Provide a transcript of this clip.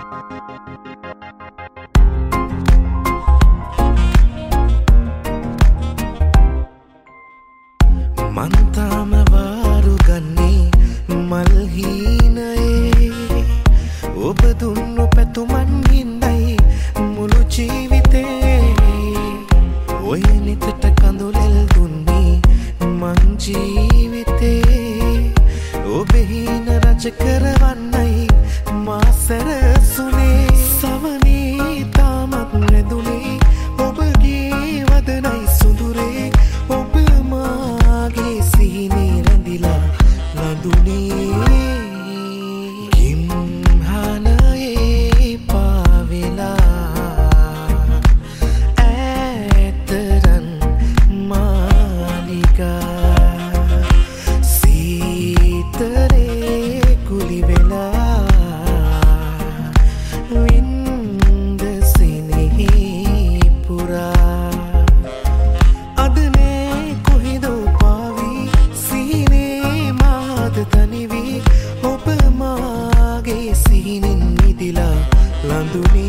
මන්තාම වාරු ගන්නේ මල් හීනයේ ඔබ දුන්නු පැතුමන් හින්දයි මුළු ජීවිතේ ඔය නිතට කඳුලෙල් දුන්නේ මං ජීවිතේ ඔබ හීන රජ කරවන්නයි මා සැරසුනේ සවනේ තාමත් නැදුනේ ඔබගේ වදනයි සුඳුරේ ඔබ මාගේ සිහිනේ රැඳිලා ලඳුනේ කිම්හනයේ පාවෙලා ඈතරන් මාලිගා සීතරේ කුලි වෙලා වින්ද සිනෙහි පුරා අදනේ කොහෙදෝ පාවී සිහිනේ මාද තනිවී ඔබ මාගේ සිහිනින් මිදිලා ලඳුනේ